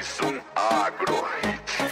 mais um Agro Hit.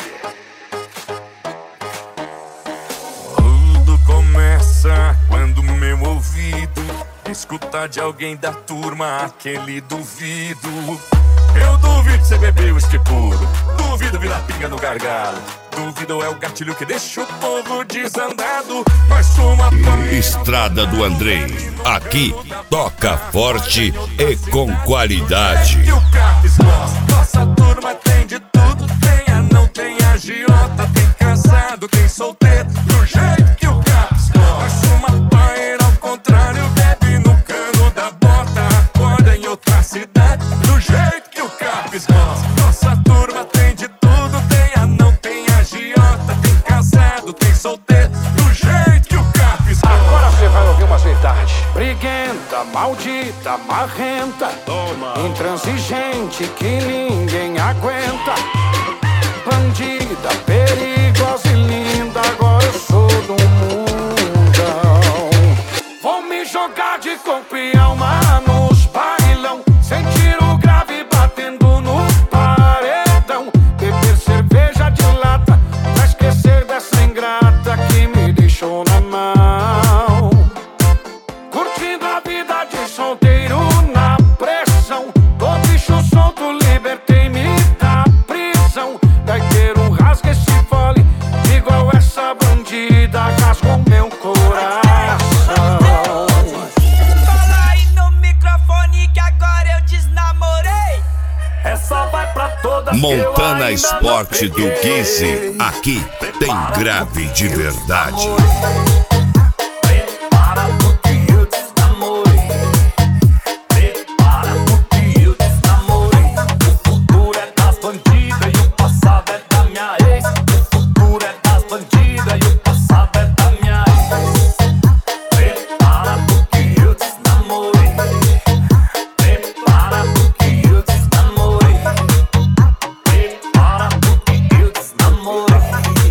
Tudo começa quando meu ouvido escuta de alguém da turma aquele duvido. Eu duvido cê beber uísque puro, duvido virar pinga no gargalo, duvido é o gatilho que deixa o povo desandado. Nós somos a Estrada do Andrei, aqui toca forte e com qualidade. E o Capes gosta, nossa turma tem de tudo, tem anão, tem agiota, tem casado, tem solteiro, do jeito que o Capes gosta. Nós somos a paeira ao contrário, bebe no cano da bota, acorda em outra cidade, do jeito que o Capes gosta. Nossa turma tem de tudo, tem anão, tem agiota, tem casado, tem solteiro, do jeito que o Capes gosta. Agora você vai ouvir umas verdades. Briguenta, maldita, marrenta, toma. Intransigente que ninguém aguenta. Bandida, perigosa e linda, agora eu sou do mundão. Vou me jogar de corpo e alma nos bailão, sentir o grave batendo no paredão. Beber cerveja de lata pra esquecer dessa ingrata que me deixou na mão. Curtindo a vida de solteiro na pressão, tô bicho solto, libertei-me da prisão. Gaiteiro rasga esse fole, igual essa bandida rasgou meu coração. Fala aí no microfone que agora eu desnamorei. Essa vai pra todas. Montana Esporte do Guise, aqui tem grave de verdade. Prepara porque eu desnamorei. Prepara porque eu desnamorei. O futuro é das bandidas e o passado é da minha ex. O futuro é das bandidas e o passado é da minha ex. Prepara porque eu desnamorei. Prepara porque eu desnamorei. Prepara porque eu desnamorei.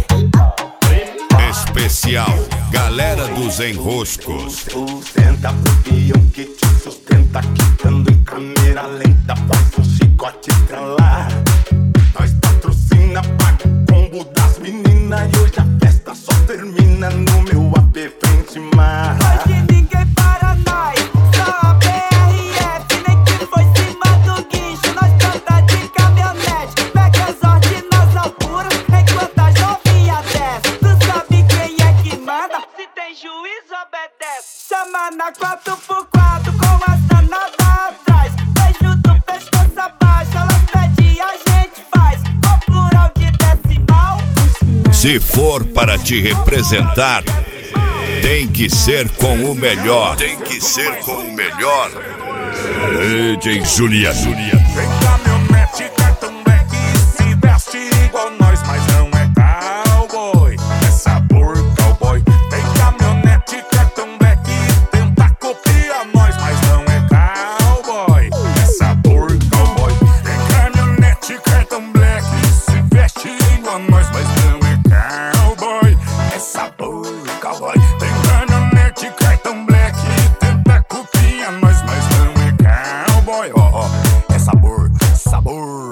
Especial, galera dos enroscos. Sustenta pro peão que te sustenta, quicando em câmera lenta, faz um chicote estralar. Nós patrocina, paga o combo das meninas e hoje a festa só termina no meu AP frente mar. Hoje ninguém para nós, só a BRF. Nem que foi cima do guincho, nós canta de caminhonete. Pega as ordens nas alturas, enquanto as novinhas desce. Tu sabe quem é que manda? Se tem juízo, obedece. Chama na 4x4 com a sanada atrás. Beijo do pescoço abaixo, elas pedem e a gente faz. O plural de decimal. Se for para te representar, tem que ser com o melhor. Tem que ser com o melhor. DJ Julia. Tem caminhonete, cartão black e se veste igual nós, mas não é cowboy, é sabor cowboy. Tem caminhonete, cartão black e tenta copiar nós, mas não é cowboy, é sabor cowboy. Tem caminhonete, cartão black e se veste igual nós, mas não é cowboy, é sabor cowboy. Tem caminhonete, cartão black e tenta copiar nós, mas não é cowboy, ó, é sabor, sabor.